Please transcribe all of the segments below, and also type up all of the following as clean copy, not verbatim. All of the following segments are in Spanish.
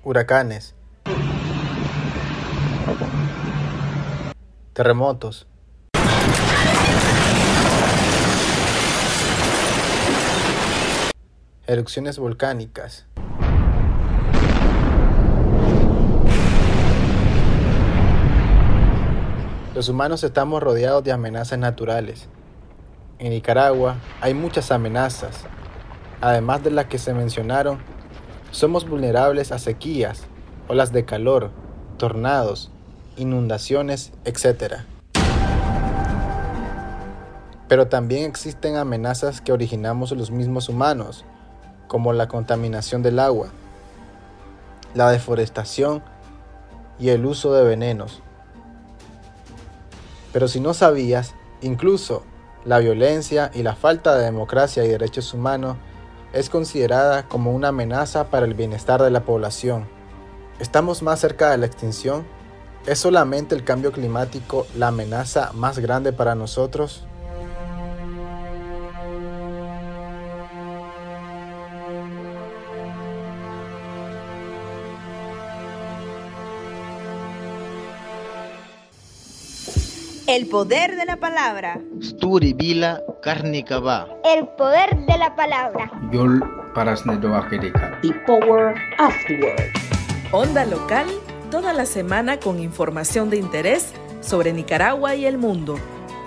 huracanes, terremotos, erupciones volcánicas. Los humanos estamos rodeados de amenazas naturales. En Nicaragua hay muchas amenazas. Además de las que se mencionaron, somos vulnerables a sequías, olas de calor, tornados, inundaciones, etc. Pero también existen amenazas que originamos los mismos humanos, como la contaminación del agua, la deforestación y el uso de venenos. Pero si no sabías, incluso la violencia y la falta de democracia y derechos humanos es considerada como una amenaza para el bienestar de la población. ¿Estamos más cerca de la extinción? ¿Es solamente el cambio climático la amenaza más grande para nosotros? El poder de la palabra. Sturi Vila Karnikava. El poder de la palabra. Yol Parasnedoakerika. The power of the word. Onda local, toda la semana con información de interés sobre Nicaragua y el mundo.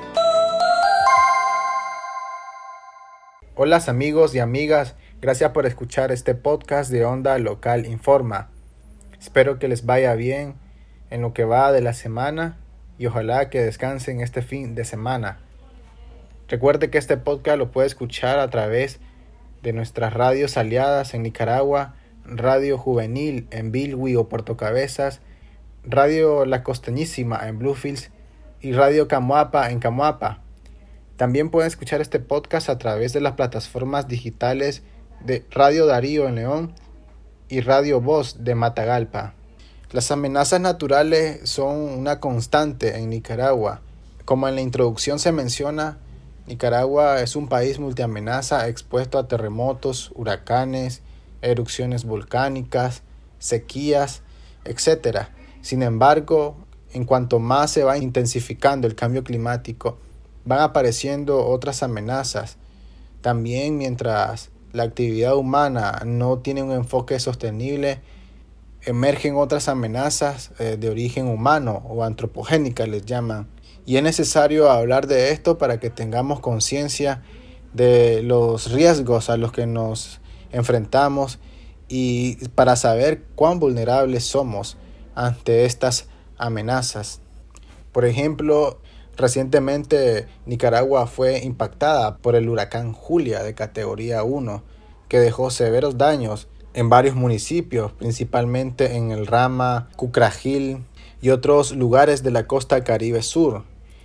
Hola amigos y amigas, gracias por escuchar este podcast de Onda Local Informa. Espero que les vaya bien en lo que va de la semana y ojalá que descansen este fin de semana. Recuerde que este podcast lo puede escuchar a través de nuestras radios aliadas en Nicaragua, Radio Juvenil en Bilwi o Puerto Cabezas, Radio La Costeñísima en Bluefields y Radio Camoapa en Camoapa. También pueden escuchar este podcast a través de las plataformas digitales de Radio Darío en León y Radio Voz de Matagalpa. Las amenazas naturales son una constante en Nicaragua. Como en la introducción se menciona, Nicaragua es un país multiamenaza expuesto a terremotos, huracanes, erupciones volcánicas, sequías, etc. Sin embargo, en cuanto más se va intensificando el cambio climático, van apareciendo otras amenazas. También mientras la actividad humana no tiene un enfoque sostenible, emergen otras amenazas de origen humano o antropogénicas les llaman. Y es necesario hablar de esto para que tengamos conciencia de los riesgos a los que nos enfrentamos y para saber cuán vulnerables somos ante estas amenazas. Por ejemplo, recientemente Nicaragua fue impactada por el huracán Julia de categoría 1, que dejó severos daños en varios municipios, principalmente en el Rama, Cucragil y otros lugares de la costa Caribe Sur.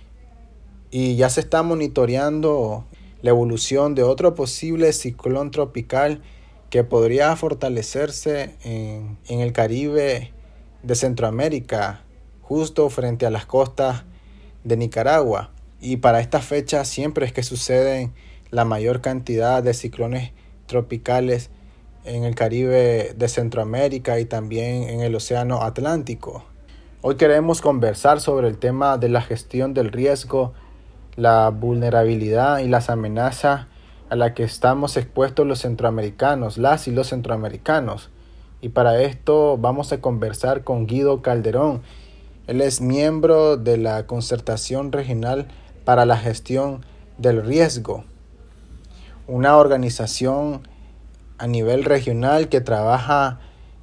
Y ya se está monitoreando la evolución de otro posible ciclón tropical que podría fortalecerse en el Caribe de Centroamérica, justo frente a las costas de Nicaragua. Y para esta fecha siempre es que suceden la mayor cantidad de ciclones tropicales en el Caribe de Centroamérica y también en el Océano Atlántico. Hoy queremos conversar sobre el tema de la gestión del riesgo, la vulnerabilidad y las amenazas a las que estamos expuestos los centroamericanos, las y los centroamericanos. Y para esto vamos a conversar con Guido Calderón. Él es miembro de la Concertación Regional para la Gestión del Riesgo, una organización a nivel regional que trabaja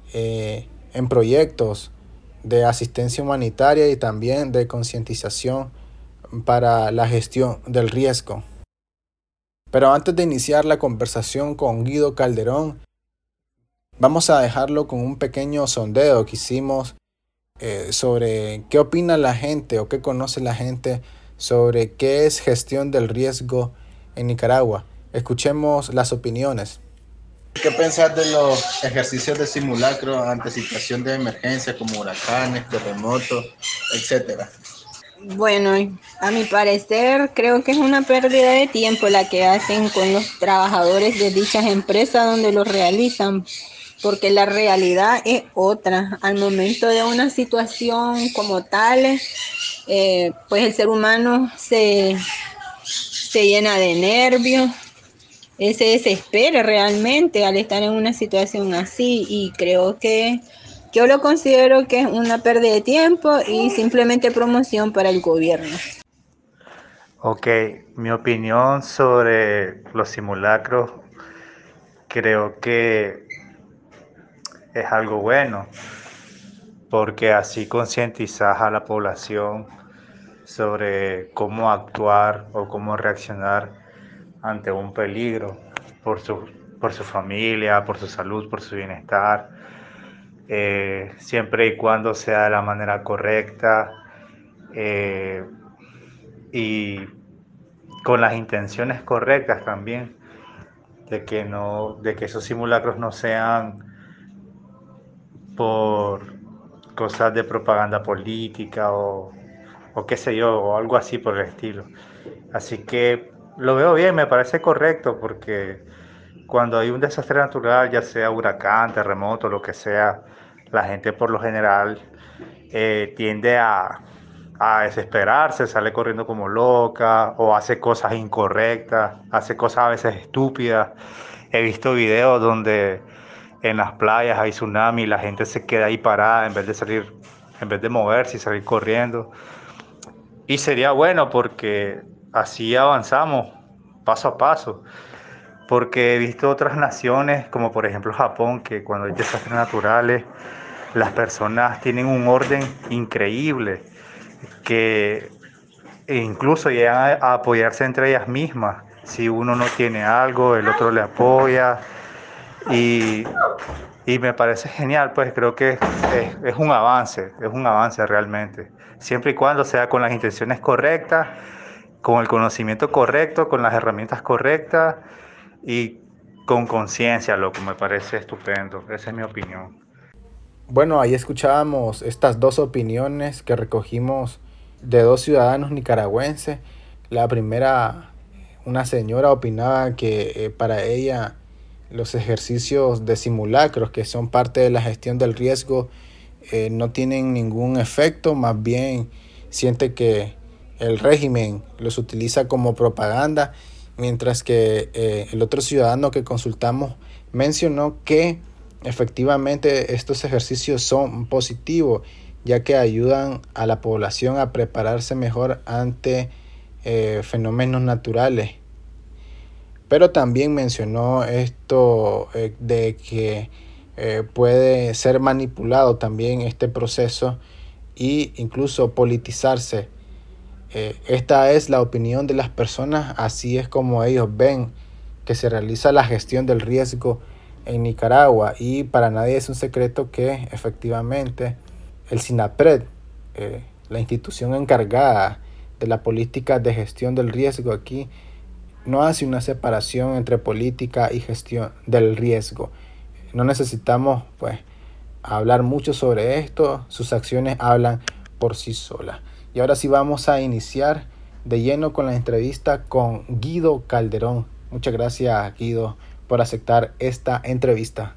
en proyectos de asistencia humanitaria y también de concientización para la gestión del riesgo. Pero antes de iniciar la conversación con Guido Calderón, vamos a dejarlo con un pequeño sondeo que hicimos sobre qué opina la gente o qué conoce la gente sobre qué es gestión del riesgo en Nicaragua. Escuchemos las opiniones. ¿Qué pensás de los ejercicios de simulacro ante situación de emergencia como huracanes, terremotos, etcétera? Bueno, a mi parecer creo que es una pérdida de tiempo la que hacen con los trabajadores de dichas empresas donde los realizan, porque la realidad es otra. Al momento de una situación como tal, pues el ser humano se llena de nervios, se desespera realmente al estar en una situación así, y creo que yo lo considero que es una pérdida de tiempo y simplemente promoción para el gobierno. Ok, mi opinión sobre los simulacros creo que es algo bueno, porque así concientizas a la población sobre cómo actuar o cómo reaccionar ante un peligro por su familia, por su salud, por su bienestar, siempre y cuando sea de la manera correcta eh, y con las intenciones correctas también, de que esos simulacros no sean por cosas de propaganda política o qué sé yo, o algo así por el estilo. Así que lo veo bien, me parece correcto, porque cuando hay un desastre natural, ya sea huracán, terremoto, lo que sea, la gente por lo general tiende a desesperarse, sale corriendo como loca o hace cosas incorrectas, hace cosas a veces estúpidas. He visto videos donde en las playas hay tsunami y la gente se queda ahí parada en vez de salir, en vez de moverse y salir corriendo. Y sería bueno porque así avanzamos paso a paso. Porque he visto otras naciones, como por ejemplo Japón, que cuando hay desastres naturales, las personas tienen un orden increíble, que incluso llegan a apoyarse entre ellas mismas. Si uno no tiene algo, el otro le apoya. Y, y me parece genial, pues creo que es un avance realmente. Siempre y cuando sea con las intenciones correctas, con el conocimiento correcto, con las herramientas correctas y con conciencia, lo que me parece estupendo. Esa es mi opinión. Bueno, ahí escuchábamos estas dos opiniones que recogimos de dos ciudadanos nicaragüenses. La primera, una señora opinaba que para ella los ejercicios de simulacros, que son parte de la gestión del riesgo, no tienen ningún efecto, más bien siente que el régimen los utiliza como propaganda, mientras que el otro ciudadano que consultamos mencionó que efectivamente estos ejercicios son positivos, ya que ayudan a la población a prepararse mejor ante fenómenos naturales. Pero también mencionó esto de que puede ser manipulado también este proceso e incluso politizarse. Esta es la opinión de las personas, así es como ellos ven que se realiza la gestión del riesgo en Nicaragua, y para nadie es un secreto que efectivamente el SINAPRED, la institución encargada de la política de gestión del riesgo aquí, no hace una separación entre política y gestión del riesgo. No necesitamos pues hablar mucho sobre esto, sus acciones hablan por sí solas. Y ahora sí vamos a iniciar de lleno con la entrevista con Guido Calderón. Muchas gracias, Guido, por aceptar esta entrevista.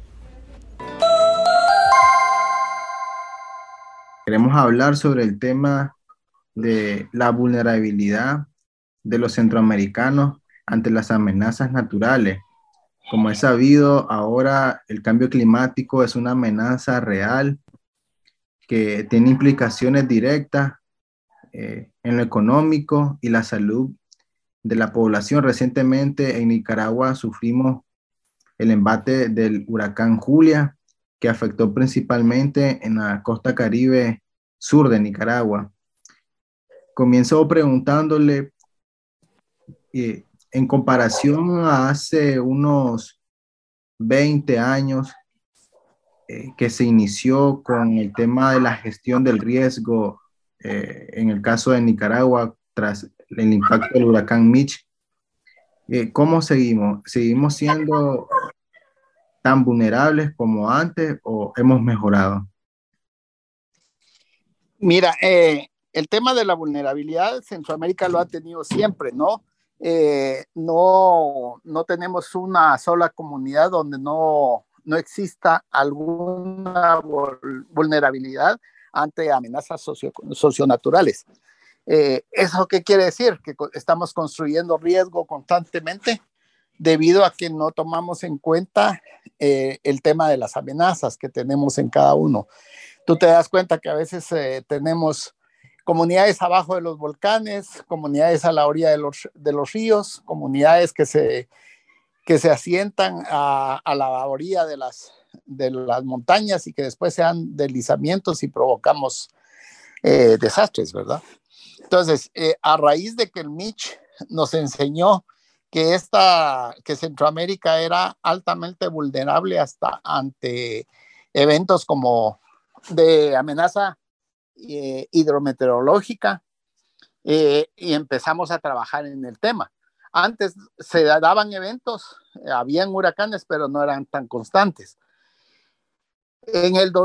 Queremos hablar sobre el tema de la vulnerabilidad de los centroamericanos ante las amenazas naturales. Como es sabido, ahora el cambio climático es una amenaza real que tiene implicaciones directas en lo económico y la salud de la población. Recientemente en Nicaragua sufrimos el embate del huracán Julia, que afectó principalmente en la costa caribe sur de Nicaragua. Comienzo preguntándole, en comparación a hace unos 20 años que se inició con el tema de la gestión del riesgo, en el caso de Nicaragua, tras el impacto del huracán Mitch, ¿cómo seguimos? ¿Seguimos siendo tan vulnerables como antes o hemos mejorado? Mira, el tema de la vulnerabilidad, Centroamérica lo ha tenido siempre, ¿no? No tenemos una sola comunidad donde no no exista alguna vulnerabilidad ante amenazas socionaturales. ¿Eso qué quiere decir? Que estamos construyendo riesgo constantemente debido a que no tomamos en cuenta el tema de las amenazas que tenemos en cada uno. Tú te das cuenta que a veces tenemos comunidades abajo de los volcanes, comunidades a la orilla de los ríos, comunidades que se asientan a la orilla de las montañas y que después se dan deslizamientos y provocamos desastres, ¿verdad? Entonces, a raíz de que el Mitch nos enseñó que Centroamérica era altamente vulnerable hasta ante eventos como de amenaza hidrometeorológica, y empezamos a trabajar en el tema. Antes se daban eventos, habían huracanes, pero no eran tan constantes. En el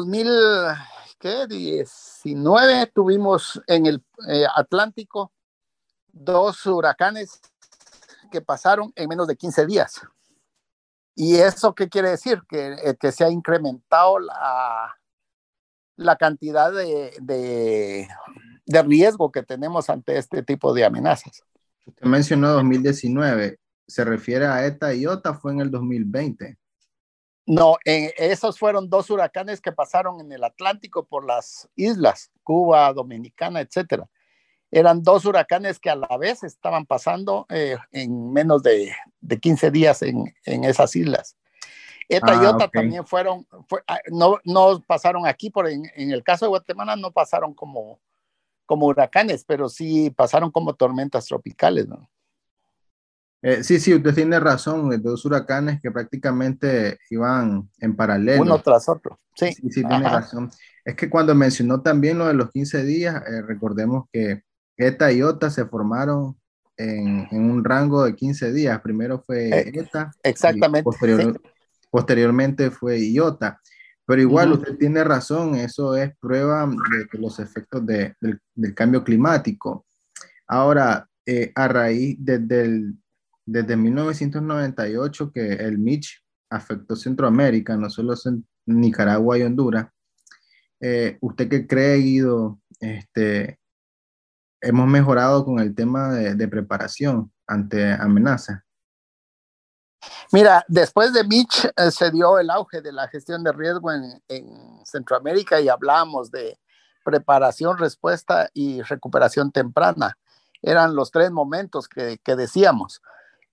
2019 tuvimos en el Atlántico 2 huracanes que pasaron en menos de 15 días. ¿Y eso qué quiere decir? Que se ha incrementado la cantidad de riesgo que tenemos ante este tipo de amenazas. Usted mencionó 2019, ¿se refiere a ETA y IOTA? ¿Fue en el 2020? No, esos fueron 2 huracanes que pasaron en el Atlántico por las islas, Cuba, Dominicana, etcétera. Eran 2 huracanes que a la vez estaban pasando en menos de 15 días en esas islas. ETA y IOTA también no pasaron aquí, en el caso de Guatemala no pasaron como huracanes, pero sí pasaron como tormentas tropicales, ¿no? Sí, usted tiene razón, de 2 huracanes que prácticamente iban en paralelo. Uno tras otro, sí. Sí, tiene razón. Es que cuando mencionó también lo de los 15 días, recordemos que ETA y IOTA se formaron en un rango de 15 días. Primero fue ETA. Exactamente. Y posteriormente fue IOTA. Pero igual usted tiene razón, eso es prueba de los efectos del cambio climático. Ahora, a raíz desde 1998 que el Mitch afectó Centroamérica, no solo Nicaragua y Honduras, ¿usted qué cree, Guido? Hemos mejorado con el tema de preparación ante amenazas. Mira, después de Mitch se dio el auge de la gestión de riesgo en Centroamérica y hablamos de preparación, respuesta y recuperación temprana. Eran los 3 momentos que decíamos.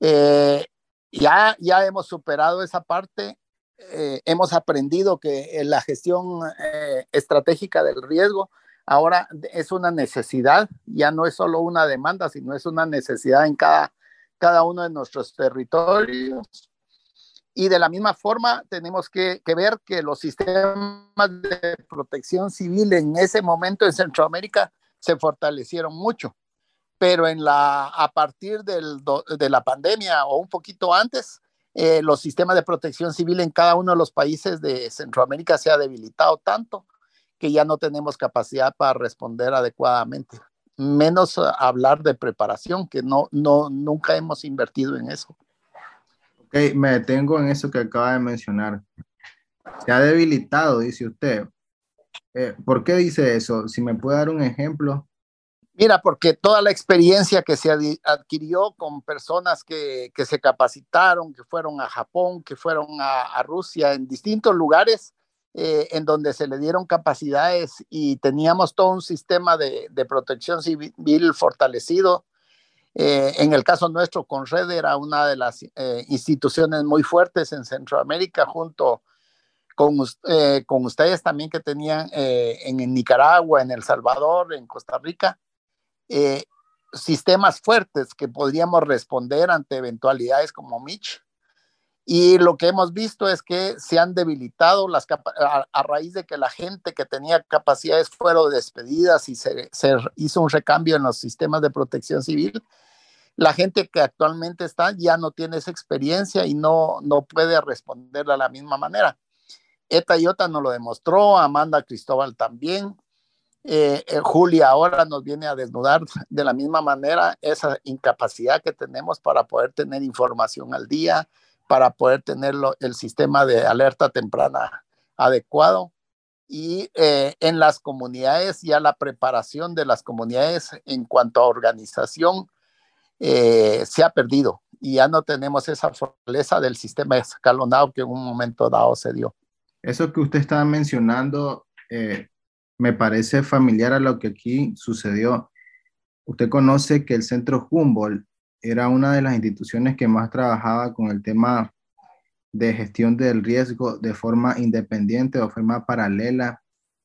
Ya hemos superado esa parte, hemos aprendido que la gestión estratégica del riesgo ahora es una necesidad, ya no es solo una demanda, sino es una necesidad en cada uno de nuestros territorios. Y de la misma forma tenemos que ver que los sistemas de protección civil en ese momento en Centroamérica se fortalecieron mucho, pero a partir de la pandemia o un poquito antes, los sistemas de protección civil en cada uno de los países de Centroamérica se ha debilitado tanto que ya no tenemos capacidad para responder adecuadamente. Menos hablar de preparación, que nunca hemos invertido en eso. Ok, me detengo en eso que acaba de mencionar. Se ha debilitado, dice usted. ¿Por qué dice eso? Si me puede dar un ejemplo. Mira, porque toda la experiencia que se adquirió con personas que se capacitaron, que fueron a Japón, que fueron a Rusia, en distintos lugares, en donde se le dieron capacidades y teníamos todo un sistema de protección civil fortalecido. En el caso nuestro, Conred era una de las instituciones muy fuertes en Centroamérica, junto con ustedes también que tenían en Nicaragua, en El Salvador, en Costa Rica, sistemas fuertes que podríamos responder ante eventualidades como Mitch. Y lo que hemos visto es que se han debilitado a raíz de que la gente que tenía capacidades fueron despedidas y se hizo un recambio en los sistemas de protección civil. La gente que actualmente está ya no tiene esa experiencia y no puede responder de la misma manera. ETA y IOTA nos lo demostró, Amanda Cristóbal también. Julia ahora nos viene a desnudar de la misma manera esa incapacidad que tenemos para poder tener información al día, para poder tener el sistema de alerta temprana adecuado. Y en las comunidades, ya la preparación de las comunidades en cuanto a organización se ha perdido y ya no tenemos esa fortaleza del sistema escalonado que en un momento dado se dio. Eso que usted estaba mencionando me parece familiar a lo que aquí sucedió. Usted conoce que el Centro Humboldt era una de las instituciones que más trabajaba con el tema de gestión del riesgo de forma independiente o forma paralela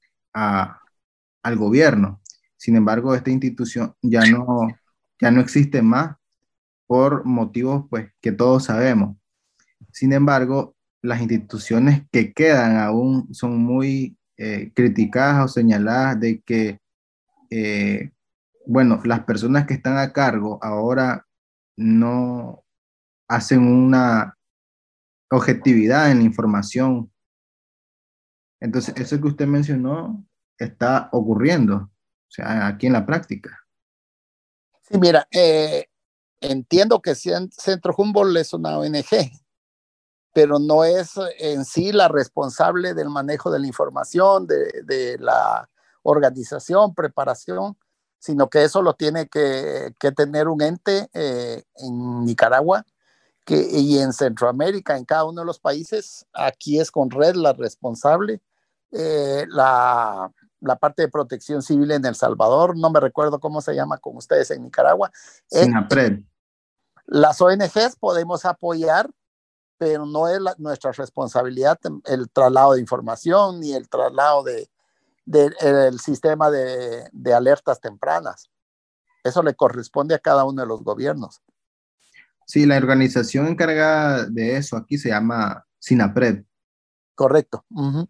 al gobierno. Sin embargo, esta institución ya no existe más por motivos pues, que todos sabemos. Sin embargo, las instituciones que quedan aún son muy criticadas o señaladas de que, bueno, las personas que están a cargo ahora no hacen una objetividad en la información. Entonces, eso que usted mencionó está ocurriendo, o sea, aquí en la práctica. Sí, mira, entiendo que Centro Humboldt es una ONG, pero no es en sí la responsable del manejo de la información, de la organización, preparación, sino que eso lo tiene que tener un ente en Nicaragua y en Centroamérica, en cada uno de los países. Aquí es Conred la responsable. La parte de protección civil en El Salvador, no me recuerdo cómo se llama con ustedes en Nicaragua. SINAPRED. Las ONGs podemos apoyar, pero no es nuestra responsabilidad el traslado de información ni el traslado del sistema de alertas tempranas. Eso le corresponde a cada uno de los gobiernos. Sí, la organización encargada de eso aquí se llama SINAPRED. Correcto. Uh-huh.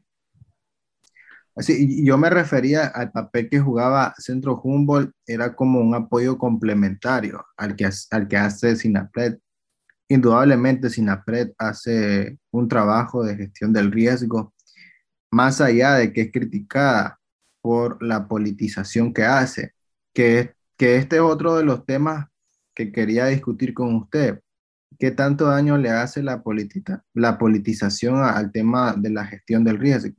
Así, yo me refería al papel que jugaba Centro Humboldt, era como un apoyo complementario al que hace SINAPRED. Indudablemente SINAPRED hace un trabajo de gestión del riesgo, más allá de que es criticada por la politización que hace, que este es otro de los temas que quería discutir con usted. ¿Qué tanto daño le hace la politización al tema de la gestión del riesgo?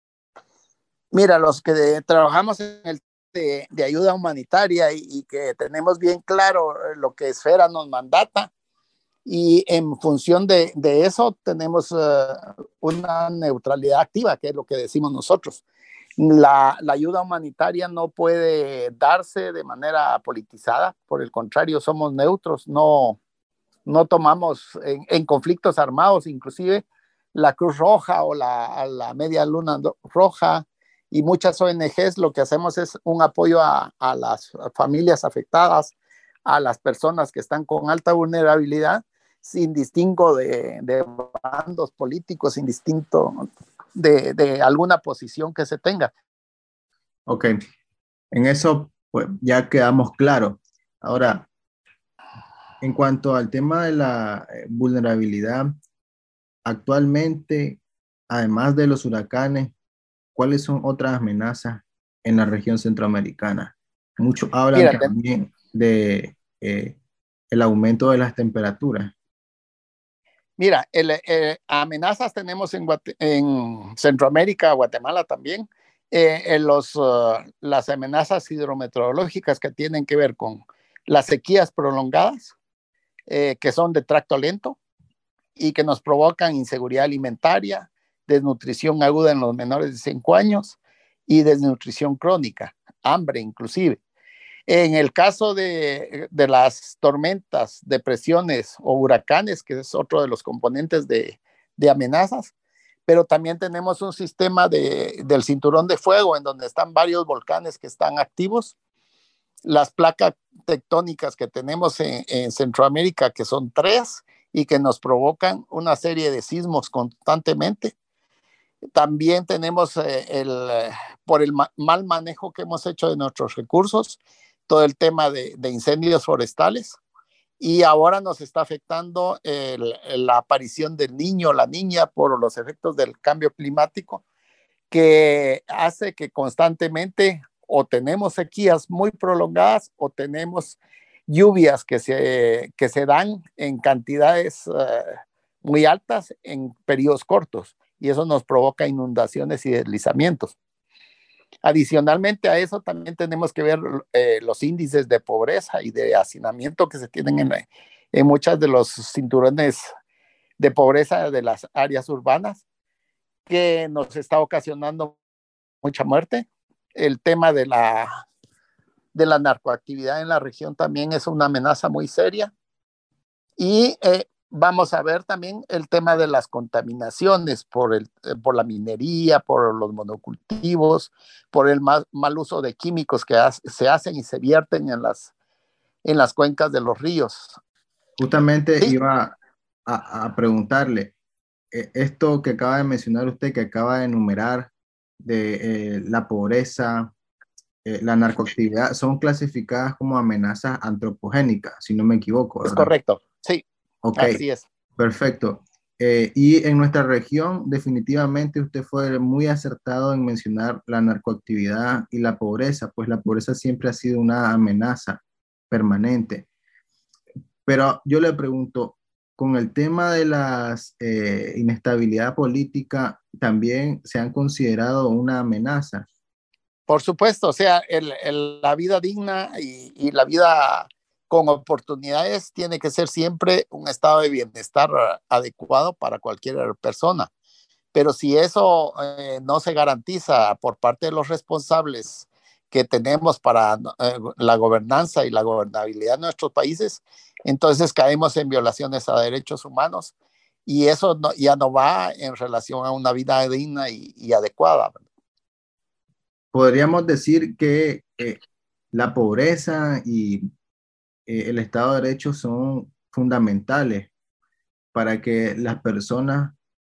Mira, los que trabajamos en el de ayuda humanitaria y que tenemos bien claro lo que Esfera nos mandata, y en función de eso tenemos una neutralidad activa, que es lo que decimos nosotros. La ayuda humanitaria no puede darse de manera politizada, por el contrario, somos neutros, no tomamos en conflictos armados, inclusive la Cruz Roja o la Media Luna Roja y muchas ONGs, lo que hacemos es un apoyo a las familias afectadas, a las personas que están con alta vulnerabilidad, sin distingo de bandos políticos, sin distinto de alguna posición que se tenga. Ok, en eso pues ya quedamos claros. Ahora, en cuanto al tema de la vulnerabilidad, actualmente, además de los huracanes, ¿cuáles son otras amenazas en la región centroamericana? Muchos hablan también de el aumento de las temperaturas. Mira, amenazas tenemos en Centroamérica, Guatemala también, las amenazas hidrometeorológicas que tienen que ver con las sequías prolongadas, que son de tracto lento y que nos provocan inseguridad alimentaria, desnutrición aguda en los menores de 5 años y desnutrición crónica, hambre inclusive. En el caso de las tormentas, depresiones o huracanes, que es otro de los componentes de amenazas, pero también tenemos un sistema del cinturón de fuego en donde están varios volcanes que están activos. Las placas tectónicas que tenemos en Centroamérica, que son 3 y que nos provocan una serie de sismos constantemente. También tenemos por el mal manejo que hemos hecho de nuestros recursos, todo el tema de incendios forestales, y ahora nos está afectando la aparición del niño o la niña por los efectos del cambio climático, que hace que constantemente o tenemos sequías muy prolongadas o tenemos lluvias que se dan en cantidades muy altas en periodos cortos y eso nos provoca inundaciones y deslizamientos. Adicionalmente a eso también tenemos que ver los índices de pobreza y de hacinamiento que se tienen en muchas de los cinturones de pobreza de las áreas urbanas, que nos está ocasionando mucha muerte. El tema de la narcoactividad en la región también es una amenaza muy seria. Y vamos a ver también el tema de las contaminaciones por la minería, por los monocultivos, por el mal uso de químicos que se hacen y se vierten en las cuencas de los ríos. Justamente Sí. iba a preguntarle, esto que acaba de mencionar usted, que acaba de enumerar, de la pobreza, la narcoactividad, son clasificadas como amenazas antropogénicas, si no me equivoco, ¿verdad? Es correcto, sí. Ok, así es. Perfecto. Y en nuestra región, definitivamente usted fue muy acertado en mencionar la narcoactividad y la pobreza, pues la pobreza siempre ha sido una amenaza permanente. Pero yo le pregunto, con el tema de la inestabilidad política, ¿también se han considerado una amenaza? Por supuesto, o sea, la vida digna y la vida con oportunidades tiene que ser siempre un estado de bienestar adecuado para cualquier persona. Pero si eso no se garantiza por parte de los responsables que tenemos para la gobernanza y la gobernabilidad de nuestros países, entonces caemos en violaciones a derechos humanos y eso ya no va en relación a una vida digna y adecuada. Podríamos decir que la pobreza y el Estado de Derecho son fundamentales para que las personas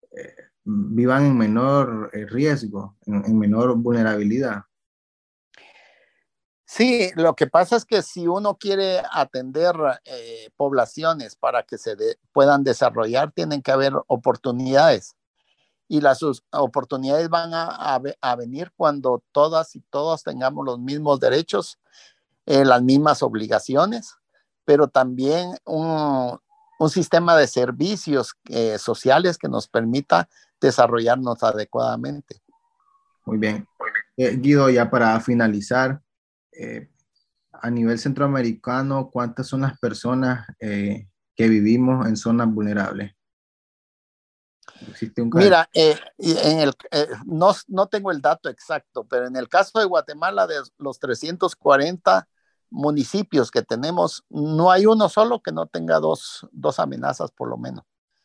vivan en menor riesgo, en menor vulnerabilidad. Sí, lo que pasa es que si uno quiere atender poblaciones para que puedan desarrollar, tienen que haber oportunidades. Y las oportunidades van a venir cuando todas y todos tengamos los mismos derechos, las mismas obligaciones, pero también un sistema de servicios sociales que nos permita desarrollarnos adecuadamente. Muy bien. Guido, ya para finalizar, a nivel centroamericano, ¿cuántas son las personas que vivimos en zonas vulnerables? ¿Existe un cálculo? Mira, no tengo el dato exacto, pero en el caso de Guatemala, de los 340 municipios que tenemos, no hay uno solo que no tenga dos amenazas por lo menos.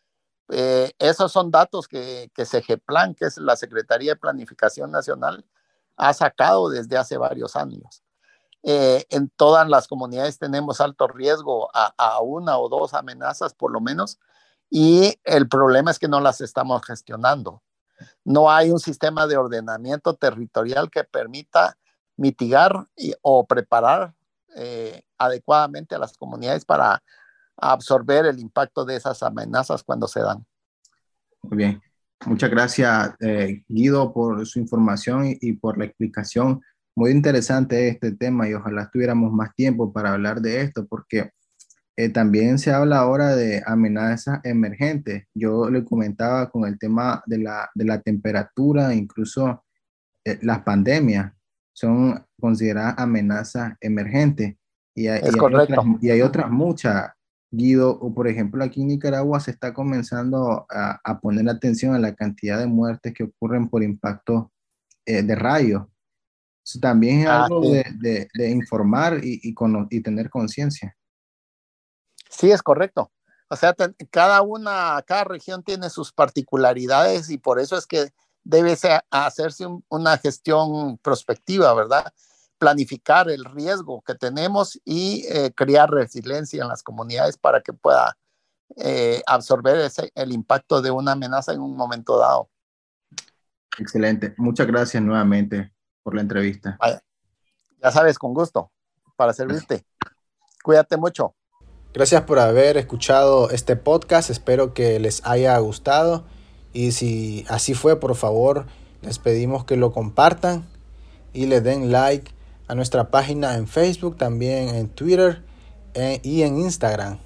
Esos son datos que SEGEPLAN, que es la Secretaría de Planificación Nacional, ha sacado desde hace varios años. En todas las comunidades tenemos alto riesgo a una o dos amenazas por lo menos, y el problema es que no las estamos gestionando. No hay un sistema de ordenamiento territorial que permita mitigar o preparar adecuadamente a las comunidades para absorber el impacto de esas amenazas cuando se dan. Muy bien. Muchas gracias, Guido, por su información y por la explicación. Muy interesante este tema y ojalá tuviéramos más tiempo para hablar de esto porque también se habla ahora de amenazas emergentes. Yo le comentaba con el tema de la temperatura, incluso las pandemias son consideradas amenazas emergentes y hay otras muchas. Guido, o por ejemplo aquí en Nicaragua se está comenzando a poner atención a la cantidad de muertes que ocurren por impacto de rayos. Eso también es algo sí. de informar y tener conciencia. Sí, es correcto. O sea, cada región tiene sus particularidades y por eso es que debe hacerse una gestión prospectiva, ¿verdad? Planificar el riesgo que tenemos y crear resiliencia en las comunidades para que pueda absorber el impacto de una amenaza en un momento dado. Excelente. Muchas gracias nuevamente por la entrevista. Vaya. Ya sabes, con gusto, para servirte. Cuídate mucho. Gracias por haber escuchado este podcast. Espero que les haya gustado. Y si así fue, por favor, les pedimos que lo compartan y le den like a nuestra página en Facebook, también en Twitter y en Instagram.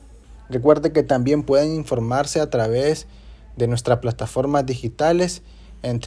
Recuerde que también pueden informarse a través de nuestras plataformas digitales en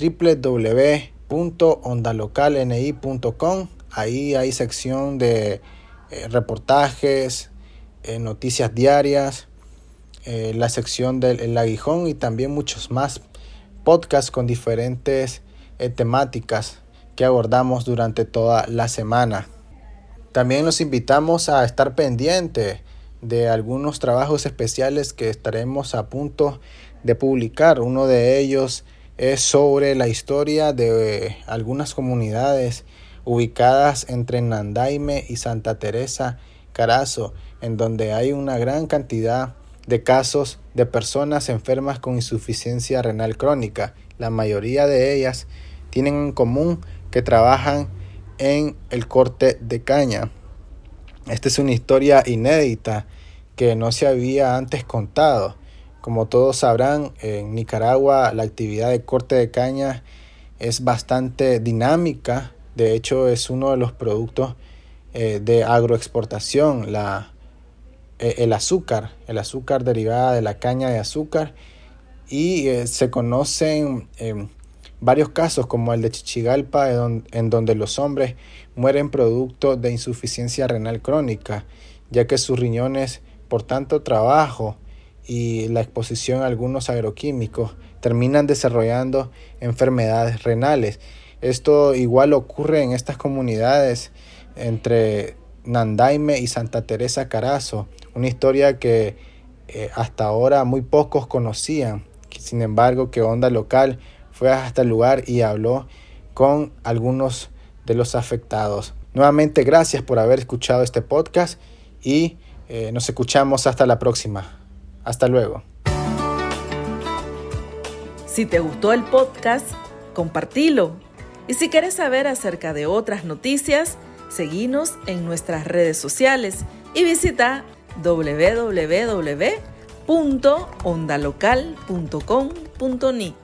www.ondalocalni.com. Ahí hay sección de reportajes, noticias diarias, la sección del Aguijón y también muchos más podcasts con diferentes temáticas que abordamos durante toda la semana. También los invitamos a estar pendientes de algunos trabajos especiales que estaremos a punto de publicar. Uno de ellos es sobre la historia de algunas comunidades ubicadas entre Nandaime y Santa Teresa Carazo, en donde hay una gran cantidad de casos de personas enfermas con insuficiencia renal crónica. La mayoría de ellas tienen en común que trabajan en el corte de caña. Esta es una historia inédita que no se había antes contado. Como todos sabrán, en Nicaragua la actividad de corte de caña es bastante dinámica. De hecho, es uno de los productos de agroexportación, el azúcar derivada de la caña de azúcar. Y se conocen varios casos como el de Chichigalpa, en donde los hombres mueren producto de insuficiencia renal crónica, ya que sus riñones, por tanto trabajo y la exposición a algunos agroquímicos, terminan desarrollando enfermedades renales. Esto igual ocurre en estas comunidades entre Nandaime y Santa Teresa Carazo, una historia que hasta ahora muy pocos conocían. Sin embargo, que Onda Local fue hasta el lugar y habló con algunos de los afectados. Nuevamente, gracias por haber escuchado este podcast y nos escuchamos hasta la próxima. Hasta luego. Si te gustó el podcast, compartilo. Y si quieres saber acerca de otras noticias, seguinos en nuestras redes sociales y visita www.ondalocal.com.ni.